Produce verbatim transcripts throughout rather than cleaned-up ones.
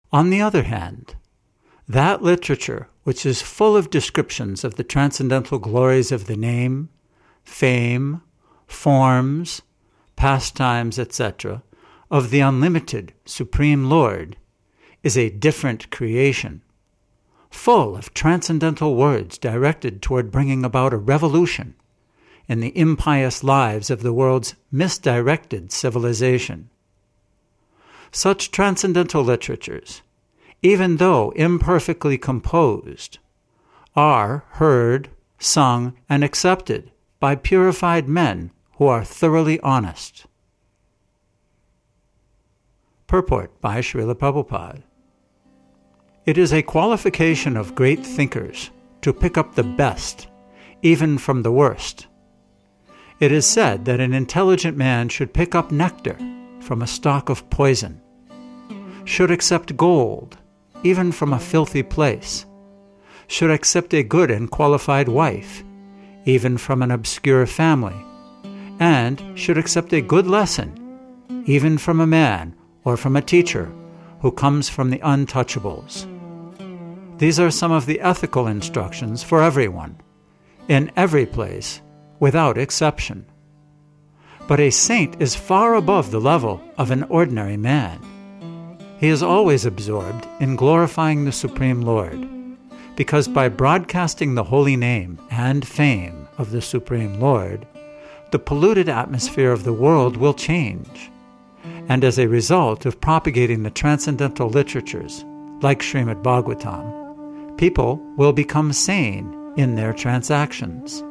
On the other hand, that literature which is full of descriptions of the transcendental glories of the name, fame, forms, pastimes, et cetera, of the unlimited Supreme Lord, is a different creation, full of transcendental words directed toward bringing about a revolution in the impious lives of the world's misdirected civilization. Such transcendental literatures, even though imperfectly composed, are heard, sung, and accepted by purified men who are thoroughly honest. Purport by Srila Prabhupada. It is a qualification of great thinkers to pick up the best, even from the worst. It is said that an intelligent man should pick up nectar from a stalk of poison, should accept gold, even from a filthy place, should accept a good and qualified wife, even from an obscure family, and should accept a good lesson, even from a man or from a teacher who comes from the untouchables. These are some of the ethical instructions for everyone, in every place, without exception. But a saint is far above the level of an ordinary man. He is always absorbed in glorifying the Supreme Lord, because by broadcasting the holy name and fame of the Supreme Lord, the polluted atmosphere of the world will change. And as a result of propagating the transcendental literatures, like Srimad Bhagavatam, people will become sane in their transactions.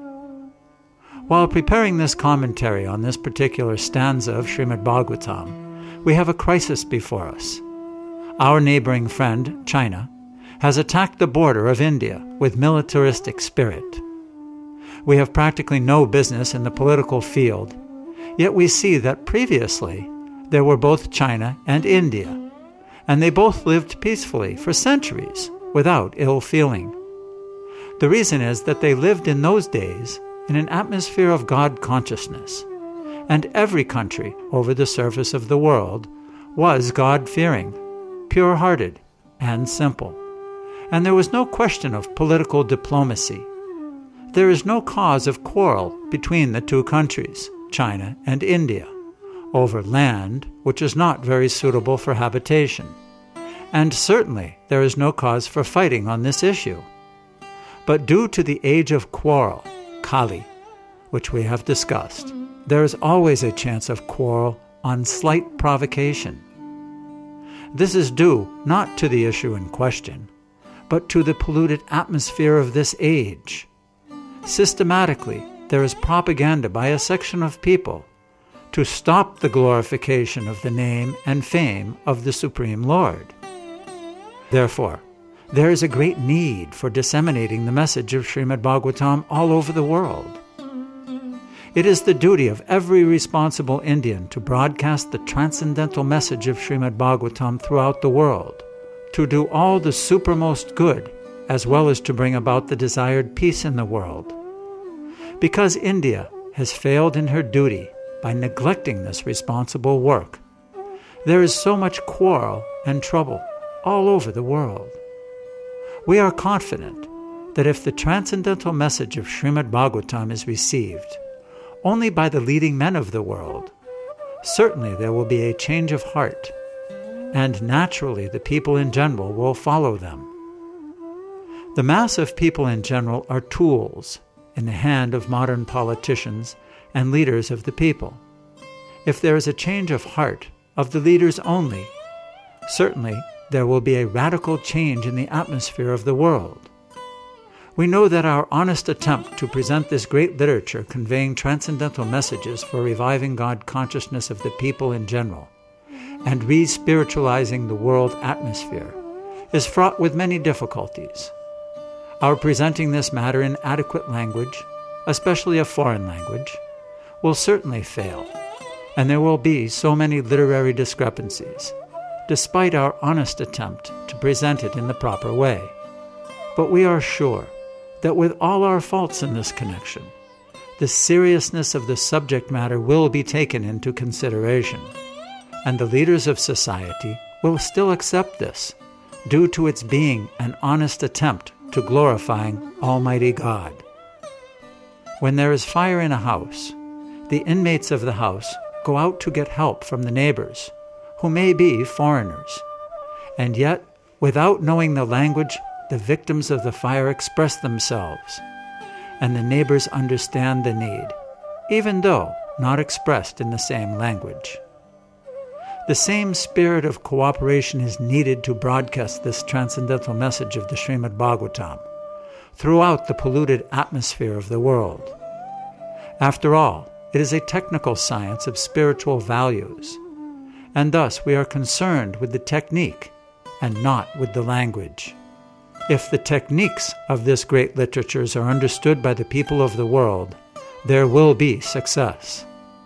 While preparing this commentary on this particular stanza of Srimad Bhagavatam, we have a crisis before us. Our neighboring friend, China, has attacked the border of India with militaristic spirit. We have practically no business in the political field, yet we see that previously there were both China and India, and they both lived peacefully for centuries without ill feeling. The reason is that they lived in those days in an atmosphere of God consciousness, and every country over the surface of the world was God-fearing, pure-hearted, and simple. And there was no question of political diplomacy. There is no cause of quarrel between the two countries, China and India, over land which is not very suitable for habitation. And certainly there is no cause for fighting on this issue. But due to the age of quarrel, Kali, which we have discussed, there is always a chance of quarrel on slight provocation. This is due not to the issue in question, but to the polluted atmosphere of this age. Systematically, there is propaganda by a section of people to stop the glorification of the name and fame of the Supreme Lord. Therefore, there is a great need for disseminating the message of Srimad Bhagavatam all over the world. It is the duty of every responsible Indian to broadcast the transcendental message of Srimad Bhagavatam throughout the world, to do all the supermost good, as well as to bring about the desired peace in the world. Because India has failed in her duty by neglecting this responsible work, there is so much quarrel and trouble all over the world. We are confident that if the transcendental message of Srimad Bhagavatam is received only by the leading men of the world, certainly there will be a change of heart, and naturally the people in general will follow them. The mass of people in general are tools in the hand of modern politicians and leaders of the people. If there is a change of heart of the leaders only, certainly there will be a radical change in the atmosphere of the world. We know that our honest attempt to present this great literature conveying transcendental messages for reviving God consciousness of the people in general and re-spiritualizing the world atmosphere is fraught with many difficulties. Our presenting this matter in adequate language, especially a foreign language, will certainly fail, and there will be so many literary discrepancies, despite our honest attempt to present it in the proper way. But we are sure that with all our faults in this connection, the seriousness of the subject matter will be taken into consideration, and the leaders of society will still accept this due to its being an honest attempt to glorifying Almighty God. When there is fire in a house, the inmates of the house go out to get help from the neighbors, who may be foreigners. And yet, without knowing the language, the victims of the fire express themselves, and the neighbors understand the need, even though not expressed in the same language. The same spirit of cooperation is needed to broadcast this transcendental message of the Srimad Bhagavatam throughout the polluted atmosphere of the world. After all, it is a technical science of spiritual values, and thus we are concerned with the technique and not with the language. If the techniques of this great literatures are understood by the people of the world, there will be success.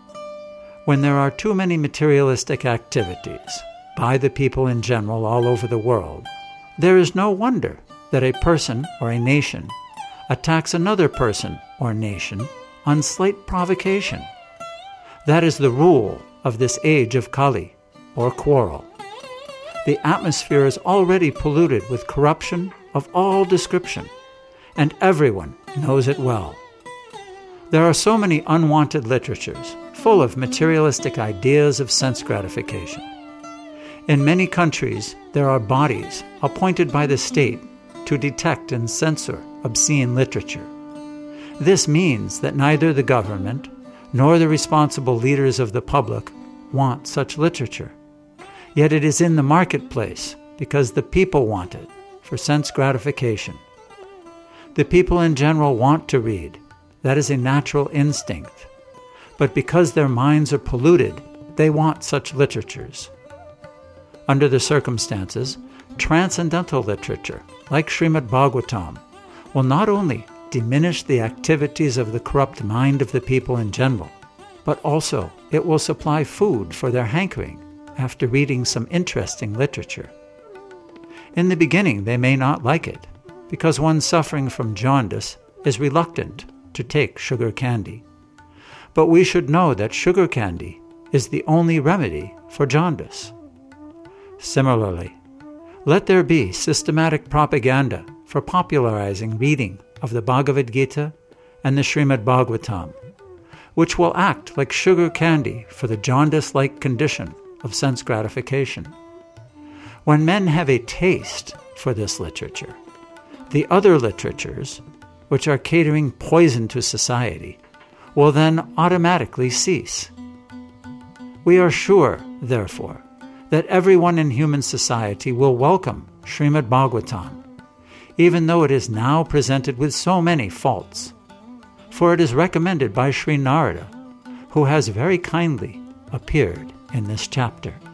When there are too many materialistic activities by the people in general all over the world, there is no wonder that a person or a nation attacks another person or nation on slight provocation. That is the rule of this age of Kali, or quarrel. The atmosphere is already polluted with corruption of all description, and everyone knows it well. There are so many unwanted literatures full of materialistic ideas of sense gratification. In many countries, there are bodies appointed by the state to detect and censor obscene literature. This means that neither the government nor the responsible leaders of the public want such literature. Yet it is in the marketplace because the people want it for sense gratification. The people in general want to read. That is a natural instinct. But because their minds are polluted, they want such literatures. Under the circumstances, transcendental literature, like Srimad Bhagavatam, will not only diminish the activities of the corrupt mind of the people in general, but also it will supply food for their hankering after reading some interesting literature. In the beginning, they may not like it, because one suffering from jaundice is reluctant to take sugar candy. But we should know that sugar candy is the only remedy for jaundice. Similarly, let there be systematic propaganda for popularizing reading of the Bhagavad Gita and the Srimad Bhagavatam, which will act like sugar candy for the jaundice-like condition of sense gratification. When men have a taste for this literature, the other literatures, which are catering poison to society, will then automatically cease. We are sure, therefore, that everyone in human society will welcome Srimad Bhagavatam, even though it is now presented with so many faults, for it is recommended by Sri Narada, who has very kindly appeared in this chapter.